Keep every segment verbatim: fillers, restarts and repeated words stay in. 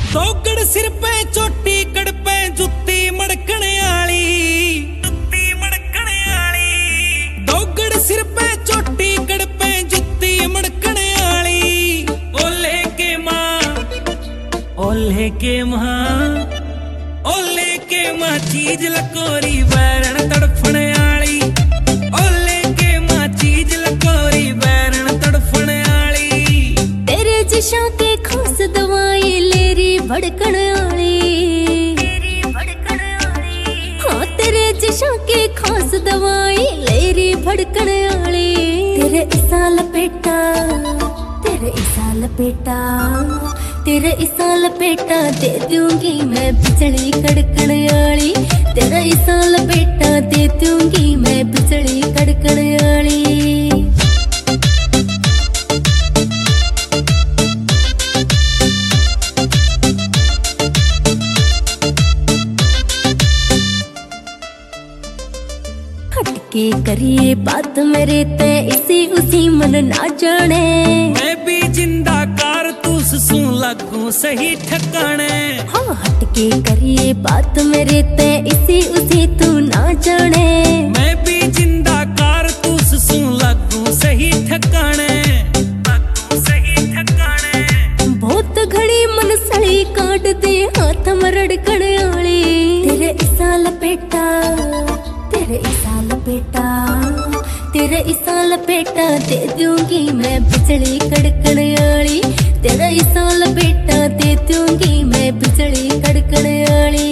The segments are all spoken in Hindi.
दोगड़ सिर पे चोटी कड़ पे जुत्ती मड़कने आली, जुत्ती मड़कने आली। दोगड़ सिर पे चोटी कड़ पे जुत्ती मड़कने आली। ओले के मां, ओले के मां, ओले के मां चीज लकोरी बैरन तड़फने आली। ओले के मां चीज लकोरी बैरन तड़फने आली। तेरे जिशा के खास दवाई लेरी भड़कन आली, भड़कन आली। हाँ तेरे जिशा के खास दवाई लेरी भड़कन आली। तेरे इसा लपेटा, तेरे इसा लपेटा, तेरे इसा लपेटा दे दूंगी मैं बिजली कड़कन आली। तेरा इसा लपेटा दे दूंगी मैं बिजली कड़कन आली। हटके करिए बात मेरे ते इसी उसी मन ना जाने। मैं भी जिंदा कारतूस सू लगूं सही ठिकाने। हाँ हटके करिए बात मेरे ते इसी उसी तू ना जाने। मैं भी जिंदा कारतूस सू लगूं सही ठिकाने, लगूं सही ठिकाने। बहुत घड़ी मन सड़ी काट दे हाथ में रड़कण आली। तेरे इसा लपेटा, तेरे इसा लपेटा, तेरे इसा लपेटा दे दूंगी मैं बिजली कड़कन आली। तेरा इसा लपेटा दे दूंगी मैं बिजली कड़कन आली।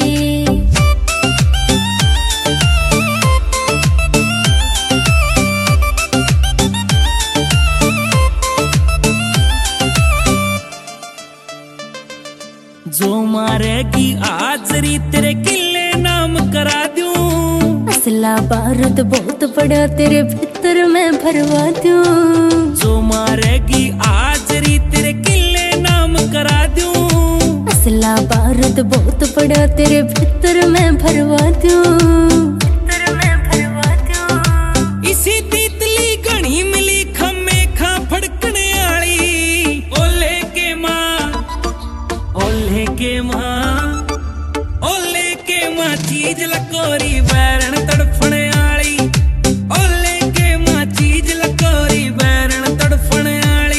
जो मारेगी आजरी तेरे किले नाम करा दूं। असला बारूद बहुत बड़ा तेरे भीतर मैं भरवा दूं। जो मारेगी आजरी तेरे किले नाम करा दूं। असला बारूद बहुत बड़ा तेरे भीतर मैं भरवा दूं, भीतर मैं भरवा दूं। इसी तीतली घनी मिली खम्मे खा फड़कने आली। ओले के मां, ओले के मां, ओले के मां चीज लकोरी बैरन तड़फने आली। ओले के मां चीज लकोरी बैरन तड़फने आली।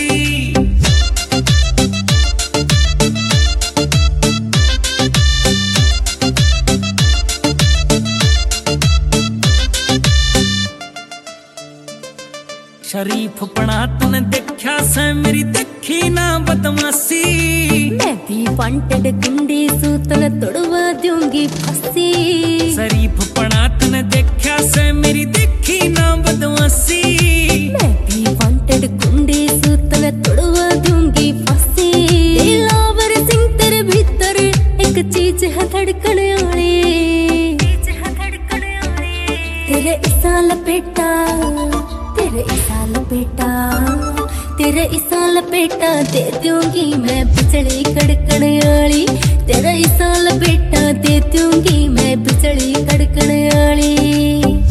शरीफ पना तूने देखा से मेरी देखी ना बदमाशी। मैं भी वांटेड गुंडी सूतन तोड़वा दूंगी फांसी। शरीफ पना तूने देखा से मेरी देखी ना बदमाशी। मैं भी वांटेड गुंडी सूतन तोड़वा दूंगी फांसी। दिलावर सिंह तेरे भीतर एक चीज है धड़कन आली, चीज है धड़कन आली। तेरे इसा लपेटा, तेरे इसा लपेटा, तेरे इसा लपेटा दे दूंगी मैं बिजली कड़कन आली। तेरा इसा लपेटा दे दूंगी मैं बिजली कड़कन आली।